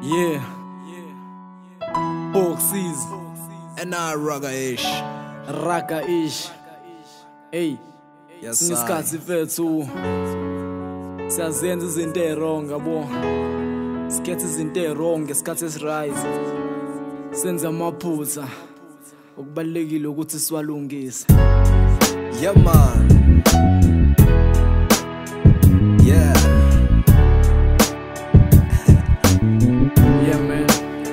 Yeah. Boxes. And I Raga-ish. Raga-ish. Hey. Yes, Singesikhathi fethu. Siyazenza izinto ezwrong yabo. Sikhetha izinto ezwrong ngesikhathi esiright. Senza amaphutha. Okubalekile ukuthi siwalungise. Yeah, man. Yeah. Yeah, man.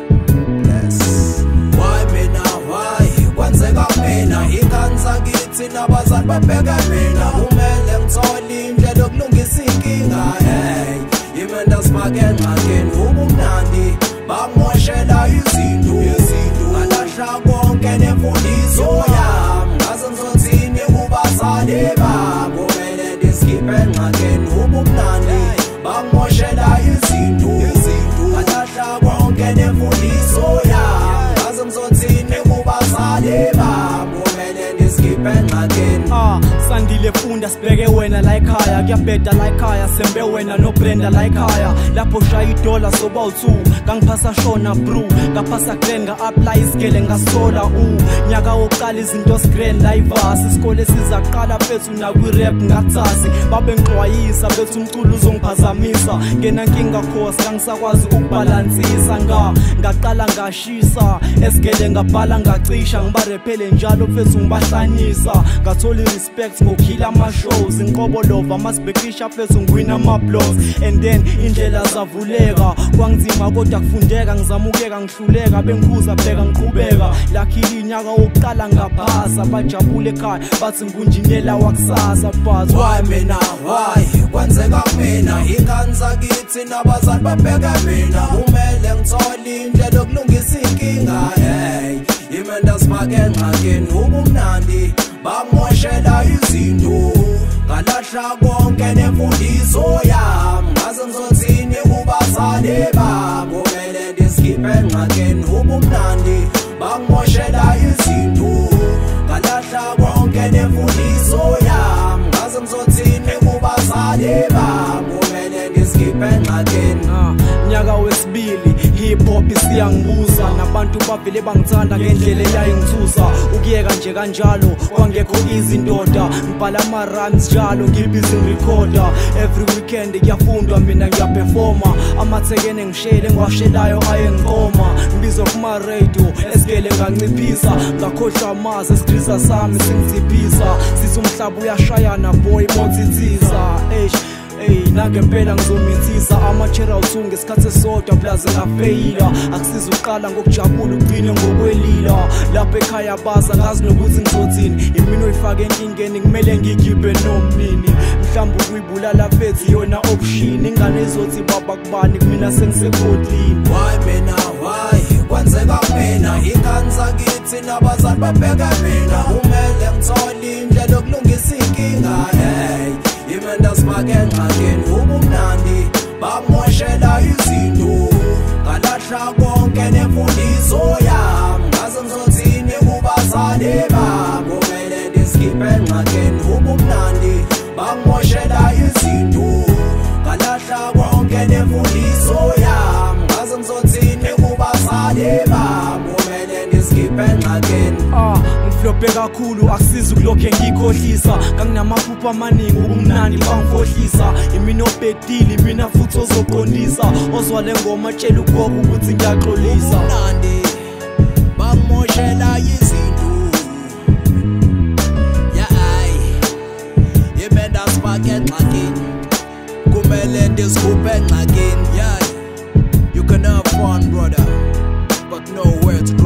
Yes. Why mina? Why? Kwenzeka mina ikanza kithi nabazali babheka mina. Kumele ngithole indlela yokulungisa inkinga. Hey, imenda sifake engxakini ubumnandi bamoshela izinto. Ngalahla konke nemfundiso yami. Ngaze ngizothini kubazali bami. Kumele ndiskiphe engxakini ubumnandi bamoshela izinto. Ngalahla konke nemfundiso yami. Ngaze ngizothini kubazali bami. Kumele ndiskiphe engxakini. Sandile funda sibheke wena la ekhaya kuyabheda la ekhaya sembe wena no Brenda la ekhaya lapho shaya idola soba u2 kangiphasa shona bro ngaphasa grand nga apply isigele ngasola nyaka wokuqala izinto screen live isikole sizaqala fethu na kwi rap ngatsasi babe ngixwayisa bethu umculo uzongiphazamisa ngena nkinga khosi kangisakwazi ukubalansisa ngaqala ngashisa esigele ngabhala ngacisha ngibarephele njalo fethu ngibahlanisa ngathola respect ngokhila ama-shows inqobolova masibhekisha fethu ngiwina ama-blows and then indlela zavuleka kwangizima kodwa kufundeka ngizamukeka ngihluleka bengikhuza bheka ngiqhubeka lakhile inyaka wokuqala ngaphasa bajabule ekhaya bathi ngunjinela wakusasa but why mina? Why? Kwenzeka mina ikanza kithi nabazali babheka mina. Kumele ngithole indlela yokulungisa inkinga. Hey, imenda sifake engxakini ubumnandi bamoshela izinto. Ngalahla konke nemfundiso yami. Ngaze ngizothini kubazali bami. Kumele ndiskiphe engxakini ubumnandi bamoshela izinto. Ngalahla konke nemfundiso yami. Ngaze ngizothini kubazali bami. Kumele ndiskiphe engxakini. Nyaka wesibili hip hop isiyangibuza nabantu bavele bangithanda ngendlela eyayingithusa ukuyeka nje kanjalo kwangekho izindoda ngibhala ama rhymes njalo ngibhizi ngirecorda every weekend kuyafundwa mina ngiyaperforma amathekene ngishele ngiwashelayo ayengiqoma ngibizwa kuma radio esigele nganciphisa ngakhohlwa amazi esigriza sami singithiphisa sithi umhlaba uyashayana boy mothithiza Hey, nangempela ngizomithisa ama-chera u2 ngesikhathi esodwa plaza ngafeyila akusiza uqala ngokujabula ugcine ngokwelila lapho ekhaya baza ngazi nokuthi ngizothini imini oyifake enkingeni kumele ngikhiphe nomnini mhlawumbe ukuyibulala fethu yona option ingane ezothi baba kubani kumina sengisekhodlini. Why mina? Why? Kwenzeka mina ikanza kithi nabazali babheka mina. Kumele ngithole indlela yokulungisa inkinga. Hey, imenda sifake engxakini ubumnandi bamoshela izinto. Ngalahla konke nemfundiso yami. Ngaze ngizothini kubazali bami. Kumele ndiskiphe engxakini ubumnandi bamoshela izinto. Ngalahla konke nemfundiso yami. Ngaze ngizothini kubazali bami. Kumele ndiskiphe engxakini. Ngiflophe kakhulu akusiza ukulokhe ngikhohlisa kanginamaphupho amaningi ubumnandi bangifohlisa imina obhedile imina futhi ozoqondisa ozwa le ngoma tshela ugogo ukuthi ngiyaxolisa ubumnandi bamoshela izinto. Imenda sifake engxakini kumele ndiskuphe engxakini. You can have fun brother but nowhere to